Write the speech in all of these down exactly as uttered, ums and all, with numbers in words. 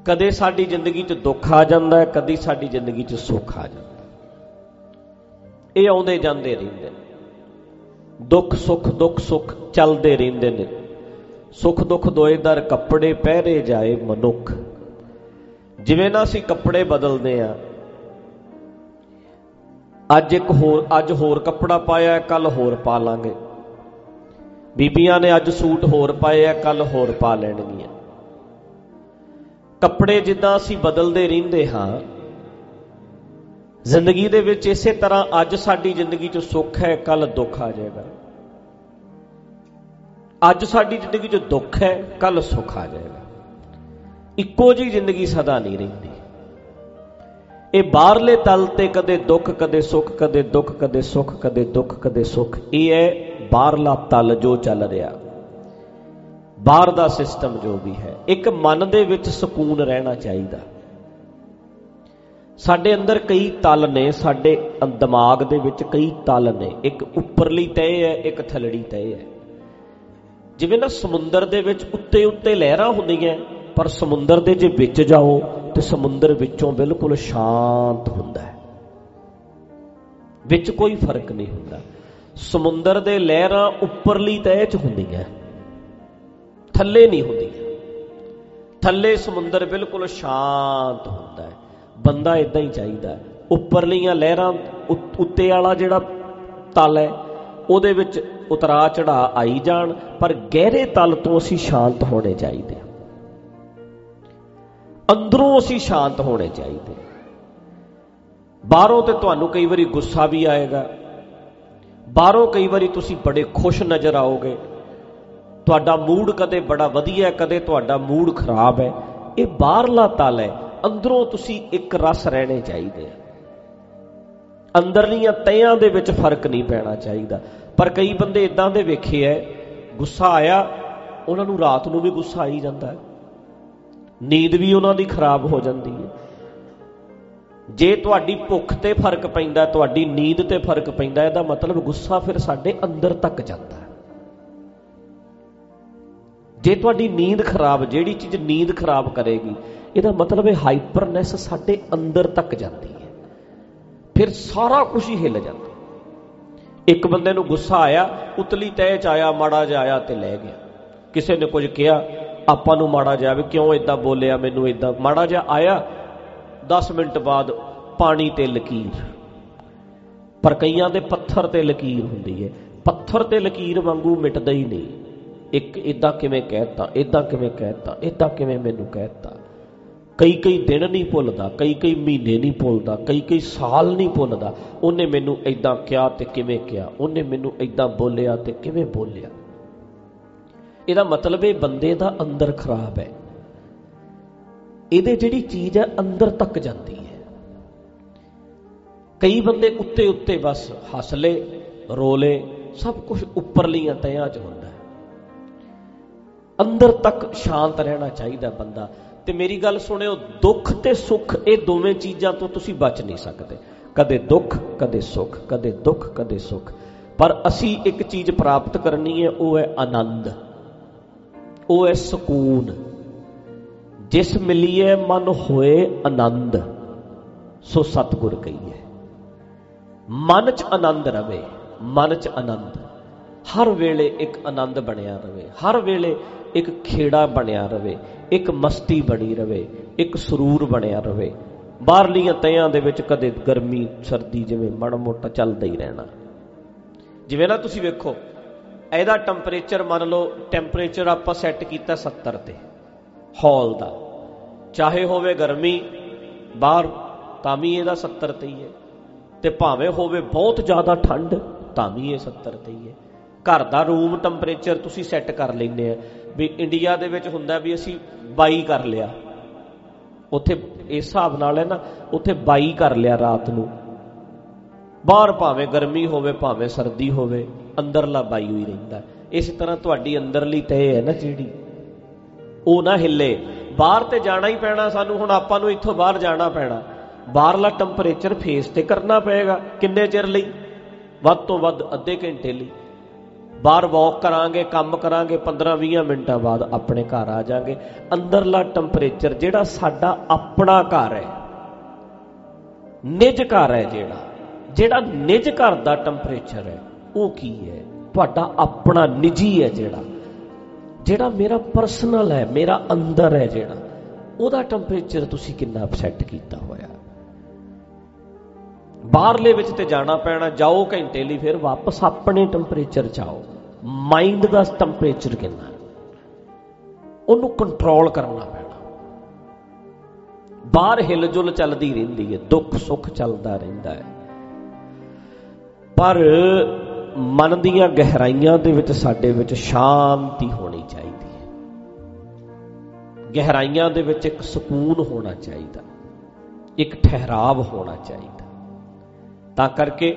कदे साडी जिंदगी च दुख आ जांदा है, कदी साडी जिंदगी च सुख आ जांदा। ये आउंदे जांदे रहिंदे ने, दुख सुख दुख सुख चलते रहिंदे ने। सुख दुख दोए दर कपड़े पहरे जाए मनुख। जिवें ना असीं कपड़े बदलते हैं, अज एक होर अज होर कपड़ा पाया, कल होर पा लांगे। बीबियां ने अज सूट होर पाए है, कल होर पा लैणगियां। कपड़े जिद्दां असीं बदलते रहिंदे हां, जिंदगी दे विच इसे तरह अज साडी जिंदगी च सुख है, कल दुख आ जाएगा। अज साडी जिंदगी च दुख है, कल सुख आ जाएगा। इक्को जी जिंदगी सदा नहीं रहिंदी। ये बाहरले तल ते कदे दुख कदे सुख, कदे दुख कदे सुख, कदे दुख कदे सुख। ये है बाहरला तल जो चल रहा, बाहर दा सिस्टम जो भी है। एक मन दे विच सुकून रहना चाहिए। साडे अंदर कई तल ने, साडे दिमाग दे विच कई तल ने। एक उपरली तय है, एक थलड़ी तय है। जिवें ना समुंदर दे विच उत्ते उत्ते लहरां हुंदियां, पर समुंदर दे जे विच जाओ तो समुंदर विचों बिल्कुल शांत हुंदा है, विच कोई फर्क नहीं हुंदा। समुंदर दे लहरां उपरली तय च हुंदियां, थल्ले नहीं हुंदियां। थल्ले समुंदर बिल्कुल शांत हुंदा है। बंदा इदां ही चाहिदा है। उपरलियां लहरां उत्ते वाला जिहड़ा तल है उहदे विच उतरा चढ़ा आई जाण, पर गहरे तल तो असीं शांत होने चाहिए। अंदरों असीं शांत होने चाहिए। बाहरों ते तुहानूं कई बारी गुस्सा भी आएगा, बाहरों कई बारी तुसीं बड़े खुश नज़र आओगे। तुहाडा मूड कदे बड़ा वधिया, कदे तुहाडा मूड खराब है। ये बाहरला तल है। अंदरों तुसीं एक रस रहने चाहिए। अंदरलियां तयां दे विच फर्क नहीं पैना चाहिए। पर कई बंदे इदां दे वेखे है, गुस्सा आया उन्हां नूं रात नूं भी गुस्सा आई जाता है, नींद भी उन्हां दी खराब हो जाती है। जे तुहाडी भुख ते फर्क पैंदा, तुहाडी नींद ते फर्क पैंदा, इहदा मतलब गुस्सा फिर साडे अंदर तक जाता है। जे तुहाडी नींद खराब, जिहड़ी चीज़ नींद खराब करेगी, इहदा मतलब है हाइपरनैस साडे अंदर तक जाती है, फिर सारा कुछ ही हिल जाता। एक बंदे नूं गुस्सा आया, उतली तय च आया, माड़ा जिहा आया ते लै गया। किसी ने कुछ कहा, आपां नूं माड़ा जिहा भी क्यों इदां बोलिया, मैनूं इदां माड़ा जिहा आया। दस मिनट बाद पानी ते लकीर। पर कईयां दे पत्थर ते लकीर हुंदी है। पत्थर ते लकीर वांगू मिटदा ही नहीं। एक इदां किवें कहता, इदां किवें कहता, इदां किवें मैनूं कहता। कई कई दिन नहीं भुलदा, कई कई महीने नहीं भुलदा, कई कई साल नहीं भुलदा। उन्हें मैनूं इदां कहा ते किवें कहा, उन्हें मैनूं इदां बोलिया ते किवें बोलिया। इहदा मतलब है बंदे दा अंदर खराब है। इहदे जिहड़ी चीज़ है अंदर तक जाती है। कई बंदे उत्ते उत्ते बस हस ले, रो ले, सब कुछ उपरलियां तयां च हुंदा है। अंदर तक शांत रहना चाहिए बंदा। ते मेरी गल सुनियो, दुख ते सुख ये दोवें चीज़ां तो तुसी बच नहीं सकते। कदे दुख कदे सुख, कदे दुख कदे सुख। पर असी एक चीज़ प्राप्त करनी है, वो है आनंद, वो है सुकून। जिस मिलिए मन होए आनंद, सो सतगुर कहिए। मन च आनंद रवे, मन च आनंद हर वेले एक आनंद बनया रवे, हर वेले एक खेड़ा बनया रवे, एक मस्ती बनी रवे, एक सुरूर बनया रवे। बाहरलियां तयां दे विच कदे गर्मी सर्दी जिवें माड़ा मोटा चलदा ही रहना। जिवें ना तुसीं वेखो, ਇਹਦਾ ਟੈਂਪਰੇਚਰ ਮੰਨ ਲਓ, ਟੈਂਪਰੇਚਰ ਆਪਾਂ ਸੈੱਟ ਕੀਤਾ सत्तर ਤੇ ਹੌਲ ਦਾ, ਚਾਹੇ ਹੋਵੇ ਗਰਮੀ ਬਾਹਰ ਤਾਂ ਵੀ ਇਹਦਾ सत्तर ਤੇ ਹੀ ਹੈ, ਤੇ ਭਾਵੇਂ ਹੋਵੇ ਬਹੁਤ ਜ਼ਿਆਦਾ ਠੰਡ ਤਾਂ ਵੀ ਇਹ सत्तर ਤੇ ਹੀ ਹੈ। ਘਰ ਦਾ ਰੂਮ ਟੈਂਪਰੇਚਰ ਤੁਸੀਂ ਸੈੱਟ ਕਰ ਲੈਂਦੇ ਆ ਵੀ ਇੰਡੀਆ ਦੇ ਵਿੱਚ ਹੁੰਦਾ ਵੀ ਅਸੀਂ ਬਾਈ ਕਰ ਲਿਆ, ਉੱਥੇ ਇਸ ਹਿਸਾਬ ਨਾਲ ਹੈ ਨਾ, ਉੱਥੇ ਬਾਈ ਕਰ ਲਿਆ ਰਾਤ ਨੂੰ। ਬਾਹਰ ਭਾਵੇਂ ਗਰਮੀ ਹੋਵੇ ਭਾਵੇਂ ਸਰਦੀ ਹੋਵੇ, ਅੰਦਰਲਾ ਬਾਈ ਹੋਈ ਰਹਿੰਦਾ। ਇਸ ਤਰ੍ਹਾਂ ਤੁਹਾਡੀ ਅੰਦਰਲੀ ਤੈ ਹੈ ਨਾ ਜਿਹੜੀ, ਉਹ ਨਾ ਹਿੱਲੇ। ਬਾਹਰ ਤੇ ਜਾਣਾ ਹੀ ਪੈਣਾ ਸਾਨੂੰ। ਹੁਣ ਆਪਾਂ ਨੂੰ ਇੱਥੋਂ ਬਾਹਰ ਜਾਣਾ ਪੈਣਾ, ਬਾਹਰਲਾ ਟੈਂਪਰੇਚਰ ਫੇਸ ਤੇ ਕਰਨਾ ਪਏਗਾ। ਕਿੰਨੇ ਚਿਰ ਲਈ? ਵੱਧ ਤੋਂ ਵੱਧ ਅੱਧੇ ਘੰਟੇ ਲਈ। ਬਾਹਰ ਵੌਕ ਕਰਾਂਗੇ, ਕੰਮ ਕਰਾਂਗੇ, ਪੰਦਰਾਂ ਵੀਹ ਮਿੰਟਾਂ ਬਾਅਦ ਆਪਣੇ ਘਰ ਆ ਜਾਵਾਂਗੇ। ਅੰਦਰਲਾ ਟੈਂਪਰੇਚਰ ਜਿਹੜਾ ਸਾਡਾ ਆਪਣਾ ਘਰ ਹੈ, ਨਿੱਜ ਘਰ ਹੈ, ਜਿਹੜਾ ਜਿਹੜਾ ਨਿੱਜ ਘਰ ਦਾ ਟੈਂਪਰੇਚਰ ਹੈ ਉਹ ਕੀ ਹੈ? ਤੁਹਾਡਾ ਆਪਣਾ ਨਿੱਜੀ ਹੈ, ਜਿਹੜਾ ਜਿਹੜਾ ਮੇਰਾ ਪਰਸਨਲ ਹੈ, ਮੇਰਾ ਅੰਦਰ ਹੈ, ਜਿਹੜਾ ਉਹਦਾ ਟੈਂਪਰੇਚਰ ਤੁਸੀਂ ਕਿੰਨਾ ਅਪਸੈਟ ਕੀਤਾ ਹੋਇਆ। ਬਾਹਰਲੇ ਵਿੱਚ ਤੇ ਜਾਣਾ ਪੈਣਾ, ਜਾਓ ਘੰਟੇ ਲਈ, ਫਿਰ ਵਾਪਸ ਆਪਣੇ ਟੈਂਪਰੇਚਰ 'ਚ ਆਓ। ਮਾਈਂਡ ਦਾ ਟੈਂਪਰੇਚਰ ਕਿੰਨਾ, ਉਹਨੂੰ ਕੰਟਰੋਲ ਕਰਨਾ ਪੈਣਾ। ਬਾਹਰ ਹਿਲਜੁਲ ਚੱਲਦੀ ਰਹਿੰਦੀ ਹੈ, ਦੁੱਖ ਸੁੱਖ ਚੱਲਦਾ ਰਹਿੰਦਾ ਹੈ, ਪਰ ਮਨ ਦੀਆਂ ਗਹਿਰਾਈਆਂ ਦੇ ਵਿੱਚ ਸਾਡੇ ਵਿੱਚ ਸ਼ਾਂਤੀ ਹੋਣੀ ਚਾਹੀਦੀ ਹੈ। ਗਹਿਰਾਈਆਂ ਦੇ ਵਿੱਚ ਇੱਕ ਸਕੂਨ ਹੋਣਾ ਚਾਹੀਦਾ, ਇੱਕ ਠਹਿਰਾਵ ਹੋਣਾ ਚਾਹੀਦਾ। ਤਾਂ ਕਰਕੇ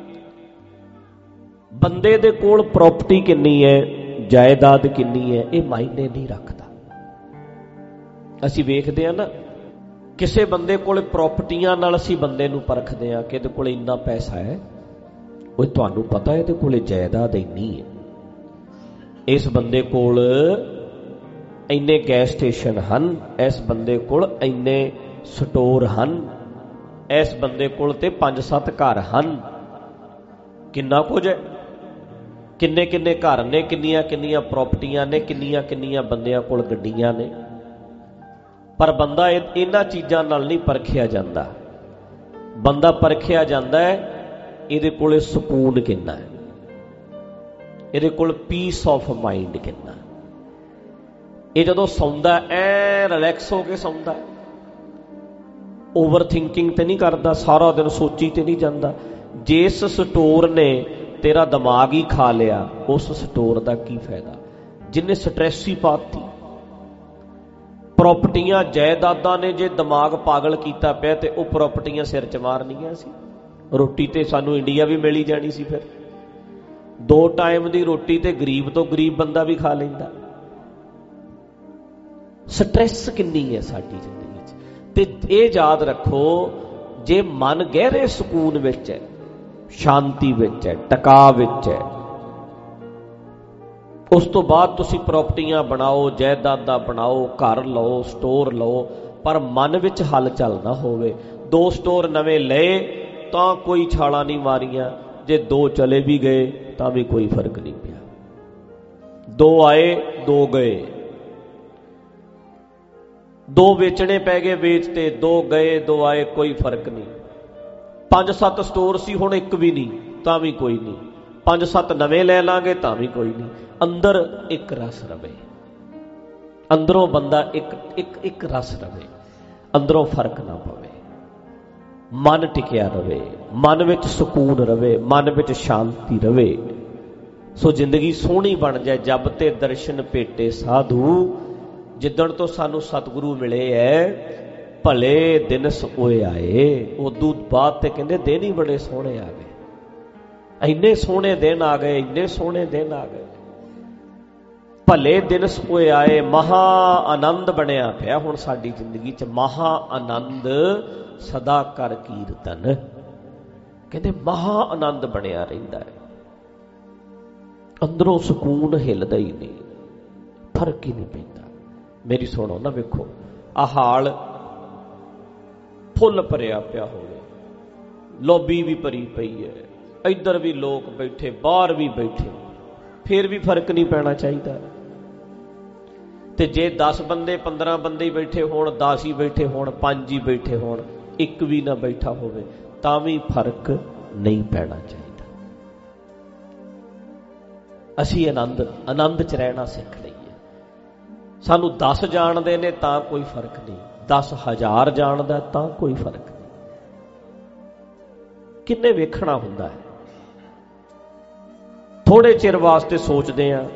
ਬੰਦੇ ਦੇ ਕੋਲ ਪ੍ਰਾਪਰਟੀ ਕਿੰਨੀ ਹੈ, ਜਾਇਦਾਦ ਕਿੰਨੀ ਹੈ, ਇਹ ਮਾਇਨੇ ਨਹੀਂ ਰੱਖਦਾ। ਅਸੀਂ ਵੇਖਦੇ ਹਾਂ ਨਾ, ਕਿਸੇ ਬੰਦੇ ਕੋਲ ਪ੍ਰਾਪਰਟੀਆਂ ਨਾਲ ਅਸੀਂ ਬੰਦੇ ਨੂੰ ਪਰਖਦੇ ਹਾਂ ਕਿ ਇਹਦੇ ਕੋਲ ਇੰਨਾ ਪੈਸਾ ਹੈ, ਉਹ ਤੁਹਾਨੂੰ ਪਤਾ ਇਹਦੇ ਕੋਲ ਜਾਇਦਾਦ ਇੰਨੀ ਹੈ, ਇਸ ਬੰਦੇ ਕੋਲ ਇੰਨੇ ਗੈਸ ਸਟੇਸ਼ਨ ਹਨ, ਇਸ ਬੰਦੇ ਕੋਲ ਇੰਨੇ ਸਟੋਰ ਹਨ, ਇਸ ਬੰਦੇ ਕੋਲ ਤੇ ਪੰਜ ਸੱਤ ਘਰ ਹਨ। ਕਿੰਨਾ ਕੁਝ ਹੈ, ਕਿੰਨੇ ਕਿੰਨੇ ਘਰ ਨੇ, ਕਿੰਨੀਆਂ ਕਿੰਨੀਆਂ ਪ੍ਰਾਪਰਟੀਆਂ ਨੇ, ਕਿੰਨੀਆਂ ਕਿੰਨੀਆਂ ਬੰਦਿਆਂ ਕੋਲ ਗੱਡੀਆਂ ਨੇ। ਪਰ ਬੰਦਾ ਇਹਨਾਂ ਚੀਜ਼ਾਂ ਨਾਲ ਨਹੀਂ ਪਰਖਿਆ ਜਾਂਦਾ। ਬੰਦਾ ਪਰਖਿਆ ਜਾਂਦਾ ਹੈ ਇਹਦੇ ਕੋਲ ਸਕੂਨ ਕਿੰਨਾ ਹੈ, ਇਹਦੇ ਕੋਲ ਪੀਸ ਆਫ ਮਾਈਂਡ ਕਿੰਨਾ। ਇਹ ਜਦੋਂ ਸੌਂਦਾ ਐ ਰਿਲੈਕਸ ਹੋ ਕੇ ਸੌਂਦਾ, ਓਵਰ ਥਿੰਕਿੰਗ ਤੇ ਨਹੀਂ ਕਰਦਾ, ਸਾਰਾ ਦਿਨ ਸੋਚੀ ਤੇ ਨਹੀਂ ਜਾਂਦਾ। ਜਿਸ ਸਟੋਰ ਨੇ ਤੇਰਾ ਦਿਮਾਗ ਹੀ ਖਾ ਲਿਆ, ਉਸ ਸਟੋਰ ਦਾ ਕੀ ਫਾਇਦਾ ਜਿਹਨੇ ਸਟ੍ਰੈਸ ਹੀ ਪਾਤੀ। ਪ੍ਰਾਪਰਟੀਆਂ ਜਾਇਦਾਦਾਂ ਨੇ ਜੇ ਦਿਮਾਗ ਪਾਗਲ ਕੀਤਾ ਪਿਆ ਤੇ ਉਹ ਪ੍ਰਾਪਰਟੀਆਂ ਸਿਰ 'ਚ ਮਾਰਨੀਆਂ ਸੀ। ਰੋਟੀ ਤੇ ਸਾਨੂੰ ਇੰਡੀਆ ਵੀ ਮਿਲੀ ਜਾਣੀ ਸੀ, ਫਿਰ ਦੋ ਟਾਈਮ ਦੀ ਰੋਟੀ ਤੇ ਗਰੀਬ ਤੋਂ ਗਰੀਬ ਬੰਦਾ ਵੀ ਖਾ ਲੈਂਦਾ। ਸਟ੍ਰੈਸ ਕਿੰਨੀ ਹੈ ਸਾਡੀ ਜ਼ਿੰਦਗੀ 'ਚ। ਤੇ ਇਹ ਯਾਦ ਰੱਖੋ, ਜੇ ਮਨ ਗਹਿਰੇ ਸਕੂਨ ਵਿੱਚ ਹੈ, ਸ਼ਾਂਤੀ ਵਿੱਚ ਹੈ, ਟਿਕਾ ਵਿੱਚ ਹੈ, ਉਸ ਤੋਂ ਬਾਅਦ ਤੁਸੀਂ ਪ੍ਰਾਪਰਟੀਆਂ ਬਣਾਓ, ਜਾਇਦਾਦਾਂ ਬਣਾਓ, ਘਰ ਲਓ, ਸਟੋਰ ਲਓ, ਪਰ ਮਨ ਵਿੱਚ ਹਲਚਲ ਨਾ ਹੋਵੇ। ਦੋ ਸਟੋਰ ਨਵੇਂ ਲਏ ਤਾਂ ਕੋਈ ਛਾਲਾਂ ਨਹੀਂ ਮਾਰੀਆਂ, ਜੇ ਦੋ ਚਲੇ ਵੀ ਗਏ ਤਾਂ ਵੀ ਕੋਈ ਫਰਕ ਨਹੀਂ ਪਿਆ। ਦੋ ਆਏ ਦੋ ਗਏ, ਦੋ ਵੇਚਣੇ ਪੈ ਗਏ, ਵੇਚਤੇ, ਦੋ ਗਏ ਦੋ ਆਏ, ਕੋਈ ਫਰਕ ਨਹੀਂ। ਪੰਜ ਸੱਤ ਸਟੋਰ ਸੀ, ਹੁਣ ਇੱਕ ਵੀ ਨਹੀਂ ਤਾਂ ਵੀ ਕੋਈ ਨਹੀਂ। ਪੰਜ ਸੱਤ ਨਵੇਂ ਲੈ ਲਾਂਗੇ ਤਾਂ ਵੀ ਕੋਈ ਨਹੀਂ। ਅੰਦਰ ਇੱਕ ਰਸ ਰਵੇ, ਅੰਦਰੋਂ ਬੰਦਾ ਇੱਕ ਇੱਕ ਇੱਕ ਰਸ ਰਵੇ, ਅੰਦਰੋਂ ਫਰਕ ਨਾ ਪਵੇ, ਮਨ ਟਿਕਿਆ ਰਵੇ, ਮਨ ਵਿੱਚ ਸਕੂਨ ਰਵੇ, ਮਨ ਵਿੱਚ ਸ਼ਾਂਤੀ ਰਵੇ। ਸੋ ਜ਼ਿੰਦਗੀ ਸੋਹਣੀ ਬਣ ਜਾਏ। ਜਬ ਤੇ ਦਰਸ਼ਨ ਭੇਟੇ ਸਾਧੂ, ਜਿੱਦਣ ਤੋਂ ਸਾਨੂੰ ਸਤਿਗੁਰੂ ਮਿਲੇ ਐ, ਭਲੇ ਦਿਨ ਸੋਏ ਆਏ। ਉਦੋਂ ਬਾਅਦ ਤੇ ਕਹਿੰਦੇ ਦਿਨ ਹੀ ਬੜੇ ਸੋਹਣੇ ਆ ਗਏ, ਇੰਨੇ ਸੋਹਣੇ ਦਿਨ ਆ ਗਏ, ਇੰਨੇ ਸੋਹਣੇ ਦਿਨ ਆ ਗਏ। ਭਲੇ ਦਿਨ ਸੋਏ ਆਏ, ਮਹਾ ਆਨੰਦ ਬਣਿਆ ਪਿਆ ਹੁਣ ਸਾਡੀ ਜ਼ਿੰਦਗੀ 'ਚ। ਮਹਾ ਆਨੰਦ ਸਦਾ ਕਰ ਕੀਰਤਨ, ਕਹਿੰਦੇ ਮਹਾ ਆਨੰਦ ਬਣਿਆ ਰਹਿੰਦਾ ਹੈ। ਅੰਦਰੋਂ ਸਕੂਨ ਹਿੱਲਦਾ ਹੀ ਨਹੀਂ, ਫਰਕ ਹੀ ਨਹੀਂ ਪੈਂਦਾ। ਮੇਰੀ ਸੁਣੋ ਨਾ, ਵੇਖੋ ਆਹ ਹਾਲ ਫੁੱਲ ਭਰਿਆ ਪਿਆ ਹੋਵੇ, ਲੌਬੀ ਵੀ ਭਰੀ ਪਈ ਹੈ, ਇੱਧਰ ਵੀ ਲੋਕ ਬੈਠੇ, ਬਾਹਰ ਵੀ ਬੈਠੇ, ਫਿਰ ਵੀ ਫਰਕ ਨਹੀਂ ਪੈਣਾ ਚਾਹੀਦਾ। ਤੇ ਜੇ ਦਸ ਬੰਦੇ ਪੰਦਰਾਂ ਬੰਦੇ ਹੀ ਬੈਠੇ ਹੋਣ, ਦਸ ਹੀ ਬੈਠੇ ਹੋਣ, ਪੰਜ ਹੀ ਬੈਠੇ ਹੋਣ, ਇੱਕ ਵੀ ਨਾ ਬੈਠਾ ਹੋਵੇ, ਤਾਂ ਵੀ ਫਰਕ ਨਹੀਂ ਪੈਣਾ ਚਾਹੀਦਾ। ਅਸੀਂ ਆਨੰਦ ਆਨੰਦ 'ਚ ਰਹਿਣਾ ਸਿੱਖ ਲਈਏ। ਸਾਨੂੰ ਦਸ ਜਾਣਦੇ ਨੇ ਤਾਂ ਕੋਈ ਫਰਕ ਨਹੀਂ, ਦਸ ਹਜ਼ਾਰ ਜਾਣਦਾ ਤਾਂ ਕੋਈ ਫਰਕ ਨਹੀਂ। ਕਿੰਨੇ ਵੇਖਣਾ ਹੁੰਦਾ ਹੈ, ਥੋੜੇ ਚਿਰ ਵਾਸਤੇ ਸੋਚਦੇ ਹਾਂ,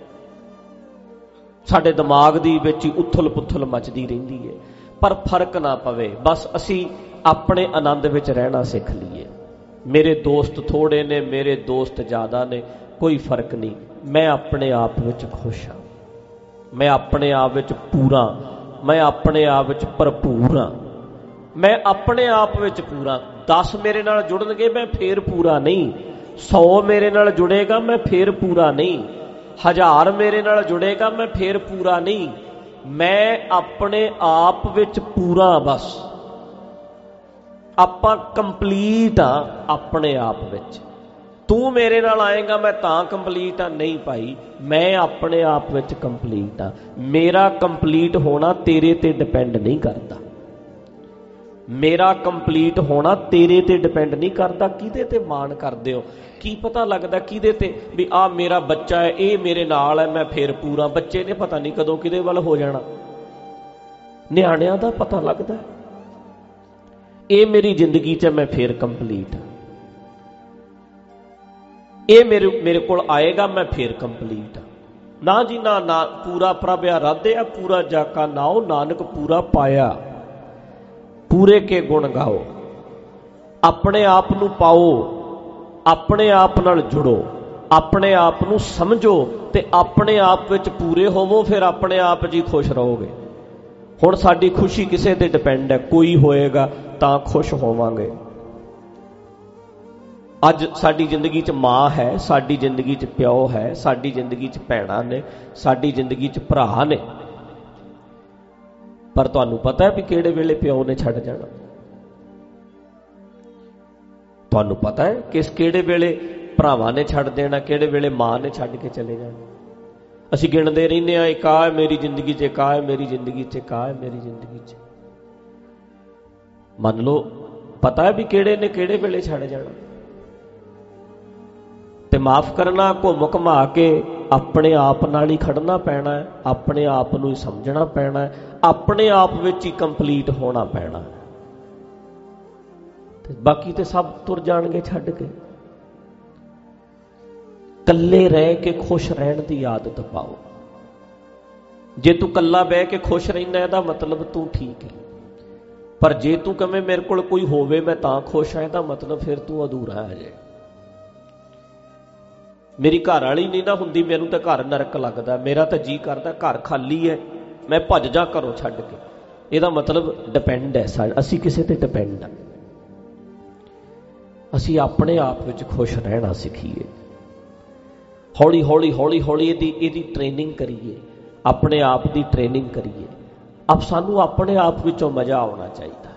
ਸਾਡੇ ਦਿਮਾਗ ਦੀ ਵਿੱਚ ਹੀ ਉਥਲ ਪੁਥਲ ਮਚਦੀ ਰਹਿੰਦੀ ਹੈ, ਪਰ ਫਰਕ ਨਾ ਪਵੇ। ਬਸ ਅਸੀਂ ਆਪਣੇ ਆਨੰਦ ਵਿੱਚ ਰਹਿਣਾ ਸਿੱਖ ਲਈਏ। ਮੇਰੇ ਦੋਸਤ ਥੋੜੇ ਨੇ, ਮੇਰੇ ਦੋਸਤ ਜ਼ਿਆਦਾ ਨੇ, ਕੋਈ ਫਰਕ ਨਹੀਂ। ਮੈਂ ਆਪਣੇ ਆਪ ਵਿੱਚ ਖੁਸ਼ ਹਾਂ, ਮੈਂ ਆਪਣੇ ਆਪ ਵਿੱਚ ਪੂਰਾ, ਮੈਂ ਆਪਣੇ ਆਪ ਵਿੱਚ ਭਰਪੂਰ ਹਾਂ, ਮੈਂ ਆਪਣੇ ਆਪ ਵਿੱਚ ਪੂਰਾ। ਦਸ ਮੇਰੇ ਨਾਲ ਜੁੜਨਗੇ, ਮੈਂ ਫੇਰ ਪੂਰਾ ਨਹੀਂ। सौ मेरे नाल जुड़ेगा मैं फिर पूरा नहीं, हज़ार मेरे नाल जुड़ेगा मैं फिर पूरा नहीं, मैं अपने आप विच पूरा। बस आपां कंप्लीट हाँ अपने आप विच। तू मेरे नाल आएगा मैं तां कंप्लीट हाँ, नहीं भाई मैं अपने आप विच कंप्लीट हाँ। मेरा कंप्लीट होना तेरे ते डिपेंड नहीं करता, मेरा कंप्लीट होना तेरे ते डिपेंड नहीं करता। किहदे ते मान करदे हो? की पता लगदा किहदे ते भी आ मेरा बच्चा है, ये मेरे नाल है, मैं फिर पूरा। बच्चे ने पता नहीं कदों किहदे वल हो जाना, निआणिਆਂ दा पता लगदा ये मेरी जिंदगी च मैं फिर कंप्लीट हाँ, ये मेरे मेरे कोल आएगा मैं फिर कंप्लीट हाँ। ना जी ना, ना पूरा प्रभ आराध्या पूरा जाका नाओ, नानक पूरा पाया। पूरे के गुण गाओ, अपने आप नू पाओ, अपने आप नाल जुड़ो, अपने आप नू समझो ते अपने आप विच पूरे होवो, फिर अपने आप जी खुश रहोगे। हुण साडी खुशी किसे ते डिपेंड है, कोई होएगा तां खुश होवांगे। अज साडी जिंदगी च माँ है, साडी जिंदगी च प्यो है, साडी जिंदगी च भैणां ने, साडी जिंदगी च भरा ने, पर तुहानू पता है भी किहड़े वेले प्यो ने छड्ड जाना? तुहानू पता है किस किहड़े वेले भरावां ने छड्ड देना, किहड़े वेले मां ने छड्ड के चले जाना? असीं गिणदे रहिंदे आ, एक आ मेरी जिंदगी च, एक आ मेरी जिंदगी च, एक आ मेरी जिंदगी च। मन लो पता है भी किहड़े ने किहड़े वेले छड्ड जाना, ते माफ करना घुम घुमा के अपने आप नाल ही खड़ना पैना है, अपने आप नूं ही समझना पैना है, अपने आप विच ही कंप्लीट होना पैना है। ते बाकी ते सब तुर जाणगे छड्ड के। कल्ले रह के खुश रहण दी आदत पाओ। जे तू कल्ला बह के खुश रहिंदा इहदा मतलब तू ठीक है, पर जे तू कहे मेरे कोल कोई होवे मैं तां खुश हाँ, इहदा मतलब फिर तू अधूरा है। जे मेरी घर वाली नहीं ना हुंदी, मैनूं तां घर नरक लगदा, मेरा तां जी करदा घर खाली है मैं भज जा घरों छड्ड के। इहदा मतलब डिपेंड है, असीं किसे ते डिपेंड है। असीं अपने आप विच खुश रहना सीखीए, हौली हौली हौली हौली इहदी इहदी ट्रेनिंग करिए, अपने आप की ट्रेनिंग करिए। अब सानू अपने आप विचों मजा आना चाहिए।